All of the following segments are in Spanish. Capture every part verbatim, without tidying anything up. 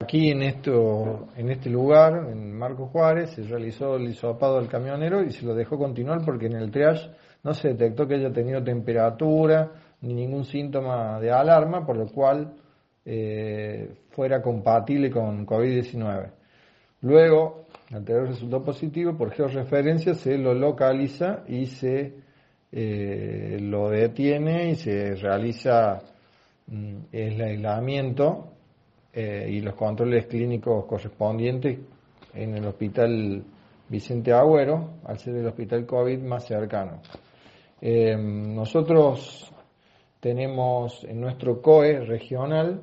Aquí en esto, en este lugar, en Marcos Juárez, se realizó el hisopado del camionero y se lo dejó continuar porque en el triage no se detectó que haya tenido temperatura ni ningún síntoma de alarma, por lo cual eh, fuera compatible con COVID diecinueve. Luego, al tener resultado positivo, por georreferencia se lo localiza y se eh, lo detiene y se realiza mm, el aislamiento eh, y los controles clínicos correspondientes en el Hospital Vicente Agüero, al ser el hospital COVID más cercano. Eh, nosotros tenemos en nuestro C O E regional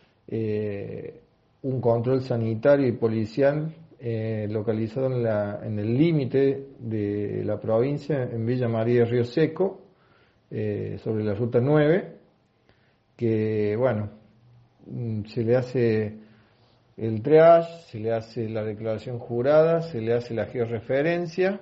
eh, un control sanitario y policial eh, localizado en, la, en el límite de la provincia, en Villa María de Río Seco, eh, sobre la ruta nueve, que bueno, se le hace el triage, se le hace la declaración jurada, se le hace la georreferencia.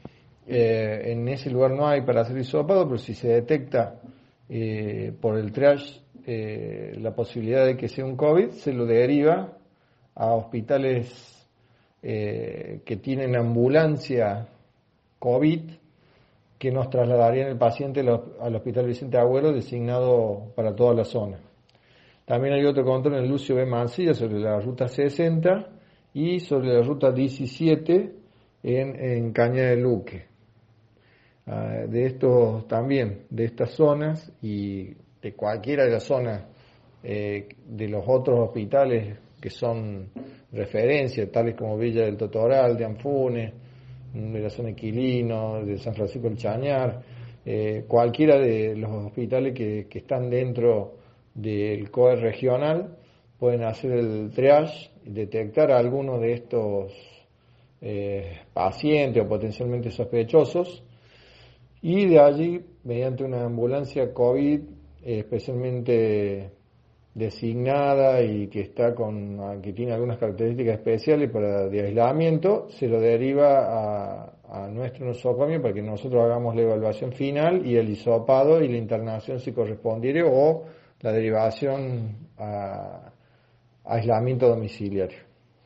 Eh, en ese lugar no hay para hacer hisopado, pero si se detecta eh, por el triage eh, la posibilidad de que sea un COVID, se lo deriva a hospitales eh, que tienen ambulancia COVID, que nos trasladarían el paciente al Hospital Vicente Agüero, designado para toda la zona. También hay otro control en Lucio B. Mancilla sobre la ruta sesenta y sobre la ruta diecisiete en, en Caña de Luque. Uh, de estos también, de estas zonas y de cualquiera de las zonas eh, de los otros hospitales que son referencia, tales como Villa del Totoral, de Anfunes, de la zona Quilino, de San Francisco del Chañar, eh, cualquiera de los hospitales que, que están dentro del C O E regional pueden hacer el triage y detectar a alguno de estos eh, pacientes o potencialmente sospechosos, y de allí, mediante una ambulancia COVID eh, especialmente designada y que está con que tiene algunas características especiales para de aislamiento, se lo deriva a, a nuestro nosocomio para que nosotros hagamos la evaluación final y el hisopado y la internación si correspondiere, o la derivación a, a aislamiento domiciliario.